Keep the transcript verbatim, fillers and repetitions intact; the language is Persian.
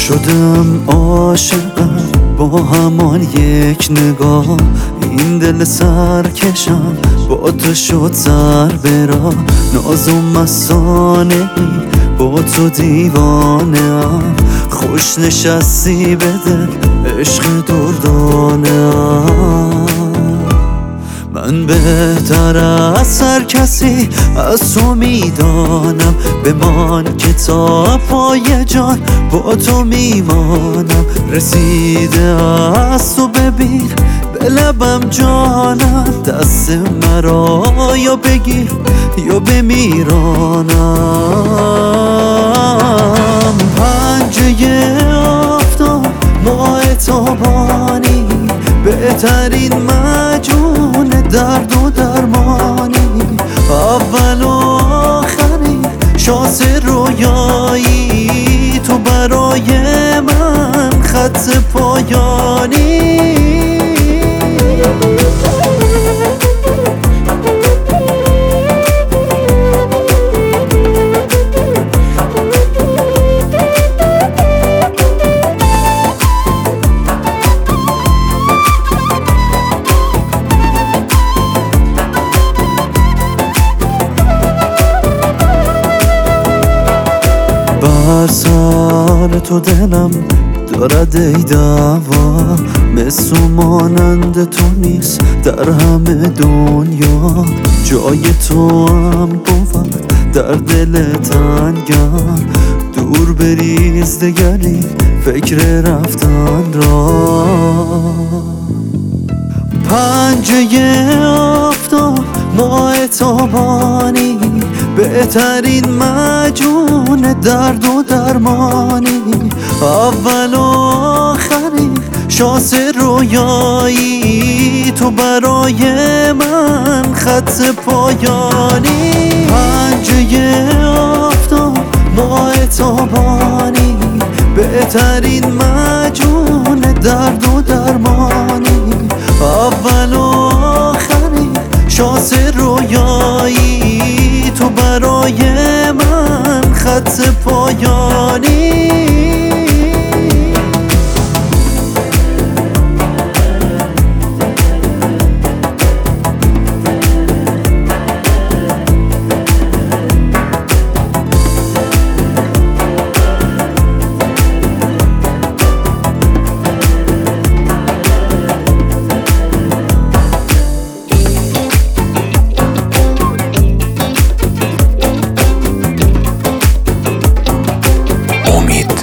شدم عاشقم با همان یک نگاه، این دل سرکشم با تو شد سر برا. ناز و مستانه ای با تو دیوانه ام، خوش نشستی به دل عشق دردانه ام. من بهتر از هر کسی از تو میدانم، بمان که تا پای جان با تو میمانم. رسیده از تو ببین به لبم جانم، دست مرا یا بگیر یا بمیرانم. پنجه آفتاب ماه تابانی، بهترین مجون درد و درمانی. اول و آخری شانس رویایی، تو برای من خط پایانی. بر سر تو دلم دارد ای دعوا، مثل و مانند تو نیست در همه دنیا. جای تو هم بود در دل تنگم، دور بریز دگری فکر رفتن را. پنجه آفتاب ماه تابانی، بهترین مجون درد و درمانی. اول و آخری شانس رویایی، تو برای من خط پایانی. پنجه آفتاب ماه تابانی، بهترین مجون درد و درمانی. اول و آخری شانس رویایی، تو برای من خط پایانی. امید